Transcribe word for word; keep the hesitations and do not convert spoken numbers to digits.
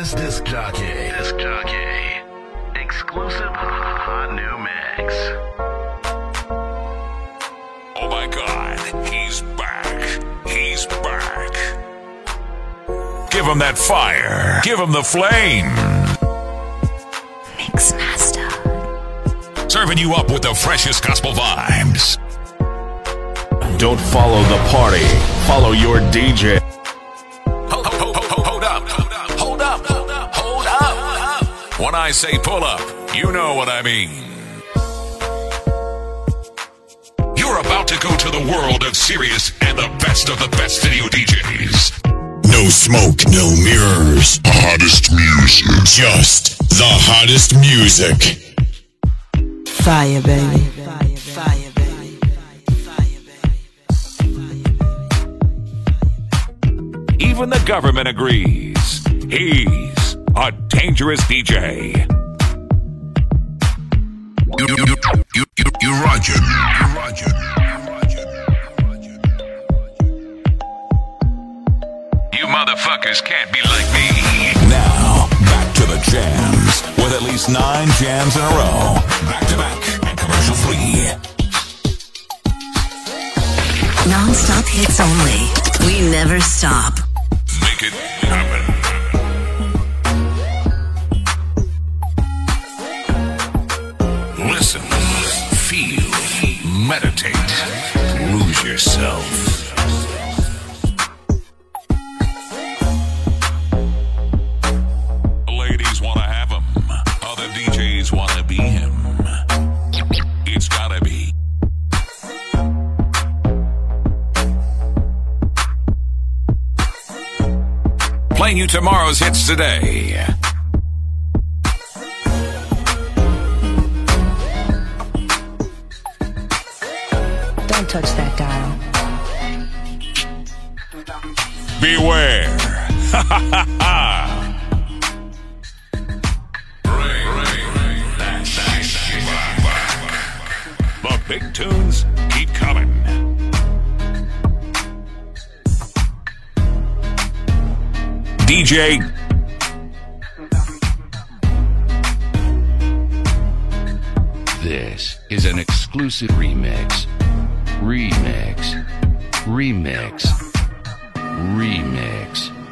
Thomas Disc Jockey. Disc Jockey. Exclusive hot new mix. Oh my God, he's back. He's back. Give him that fire. Give him the flame. Mixmaster. Serving you up with the freshest gospel vibes. Don't follow the party. Follow your D J. Hold, hold, hold, hold up. Hold up. Hold up. Hold up. When I say pull up, you know what I mean. You're about to go to the world of Sirius and the best of the best video D Js. No smoke, no mirrors. Hottest music. Just the hottest music. Fire, baby. Fire, fire, baby. Fire, baby. Even the government agrees. He's a dangerous D J. You, you, you, you, you, you Roger. You Roger. You motherfuckers can't be like me. Now, back to the jams. With at least nine jams in a row. Back to back and commercial free. Non-stop hits only. We never stop. Make it happen. Listen, feel, meditate, lose yourself. Ladies want to have him, other D Js want to be him. It's gotta be. Playing you tomorrow's hits today. Don't touch that dial. Beware. Ha ha ha ha. The big tunes keep coming. D J This is an exclusive remix. Remix. Remix. Remix.